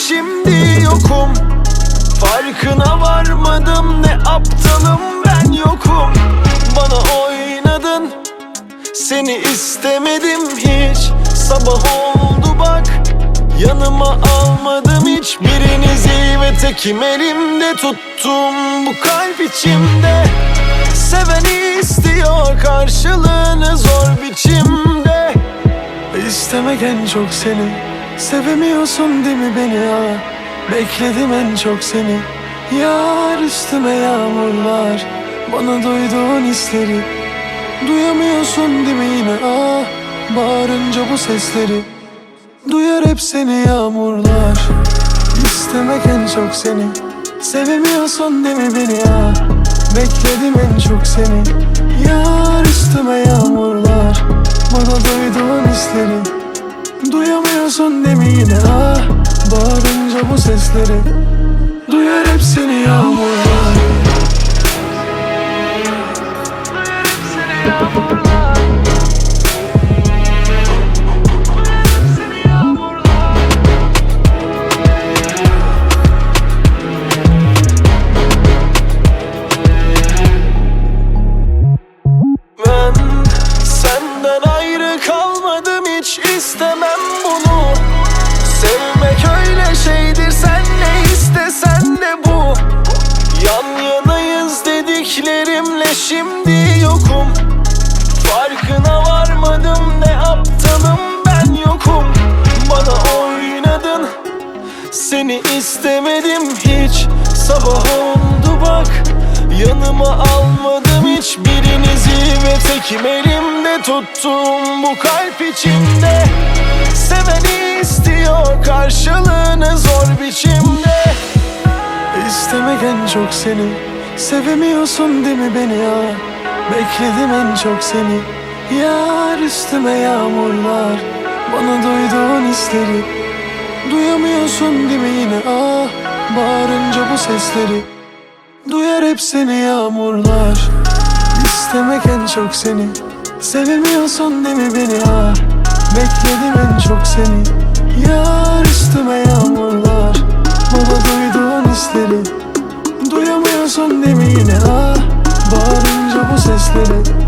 şimdi yokum. Farkına varmadım, ne aptalım ben yokum. Bana oynadın, seni istemedim hiç. Sabah oldu bak, yanıma almadım hiçbirinizi. Ve tekim elimde tuttum bu kalp içimde. Seven istiyor karşılığını zor biçimde. İstemek en çok seni, sevemiyorsun değil mi beni ya? Bekledim en çok seni, yar üstüme yağmurlar. Bana duyduğun hisleri duyamıyorsun değil mi yine? Ah, bağırınca bu sesleri duyar hep seni yağmurlar. İstemek en çok seni, sevemiyorsun değil mi beni ya? Bekledim en çok seni, yar üstüme yağmurlar. Bana duyduğun hisleri duyamıyorsun değil mi yine? Ah, bağırınca bu sesleri duyar hep seni yağmurlar. Duyar hep seni yağmurlar. İstemem bunu. Sevmek öyle şeydir, sen ne istesen de bu. Yan yanayız dediklerimle şimdi yokum. Farkına varmadım, ne aptalım ben yokum. Bana oynadın, seni istemedim hiç. Sabah oldu bak, yanıma almadım hiçbirinizi. Ve tekim elimde tuttum bu kalp içimde. Seven istiyor karşılığını zor biçimde. İstemek en çok seni, sevemiyorsun değil mi beni ya? Bekledim en çok seni, yar üstüme yağmurlar. Bana duyduğun hisleri duyamıyorsun değil mi yine? Ah, bağırınca bu sesleri duyar hep seni yağmurlar. İstemek en çok seni, sevemiyorsun değil mi beni ya? Bekledim en çok seni, yar üstüme yağmurlar. Bana duyduğun hisleri duyamıyorsun değil mi yine? Ah, bağırınca bu sesleri